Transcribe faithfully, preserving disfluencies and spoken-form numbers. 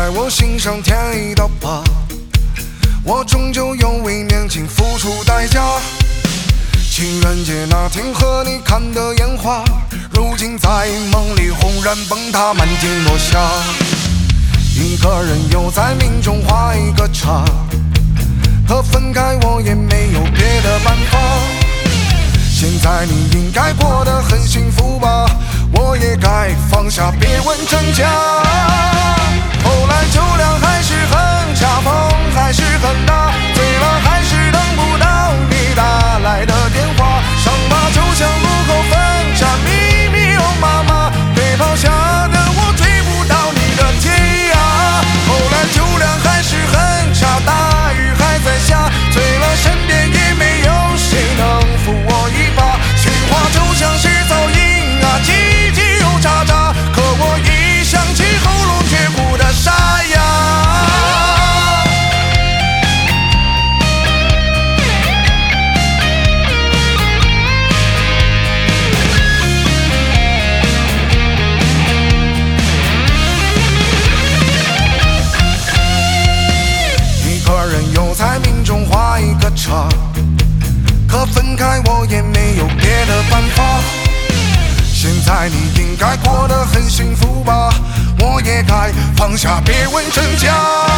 在我心上添一道疤。我终究有为年轻付出代价。情人节那天和你看的烟花，如今在梦里轰然崩塌，满天落下。一个人又在命中画一个叉，可分开我也没有别的办法。现在你应该过得很幸福吧，我也该放下，别问真假。后来酒量还是很差，风还是很大，醉了还是等不到你打来的电话。伤疤就像路口分岔，密密又麻麻，被抛下的我追不到你的天涯。后来酒量还是很差，大雨还在下，醉了身边也没有谁能扶我一把。情话就像是噪音啊，叽叽又喳喳，可我一想起喉咙却哭得沙哑。一个人又在命中画一个叉，可分开我也没有别的办法。现在你应该过得很幸福吧，我也该放下，别问真假。